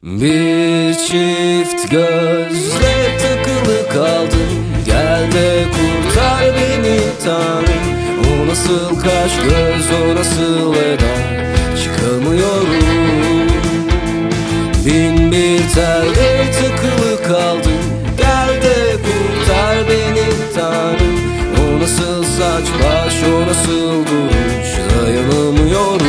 Bir çift gözle takılı kaldım. Gel de kurtar beni Tanrım. O nasıl kaş göz, o nasıl eda, çıkamıyorum. Bin bir telle takılı kaldım. Gel de kurtar beni Tanrım. O nasıl saç baş, o nasıl duruş, dayanamıyorum.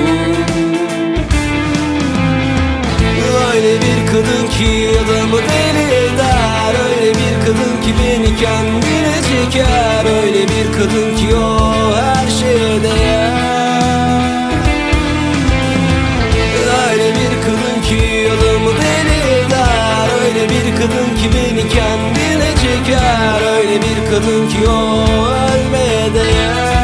Öyle bir kadın ki adamı deli eder. Öyle bir kadın ki beni kendine çeker. Öyle bir kadın ki o her şeye değer. Öyle bir kadın ki adamı deli eder. Öyle bir kadın ki beni kendine çeker. Öyle bir kadın ki o ölmeye değer.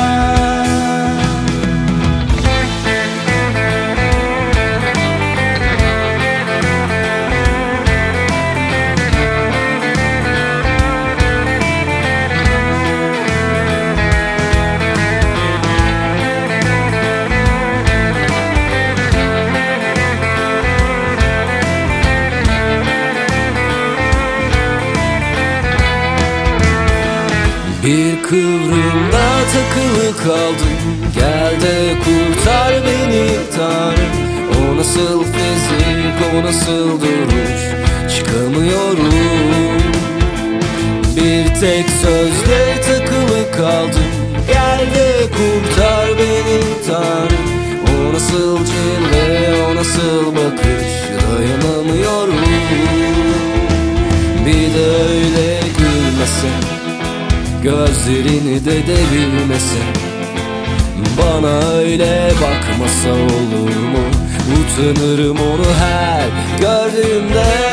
Bir kıvrımda takılı kaldım. Gel de kurtar beni Tanrım. O nasıl fizik, o nasıl duruş, çıkamıyorum. Bir tek sözle takılı kaldım. Gel de kurtar beni Tanrım. O nasıl cilve, o nasıl bakış, dayanamıyorum. Bir de öyle gülmesen, gözlerini de devirmese, bana öyle bakmasa olur mu? Utanırım onu her gördüğümde.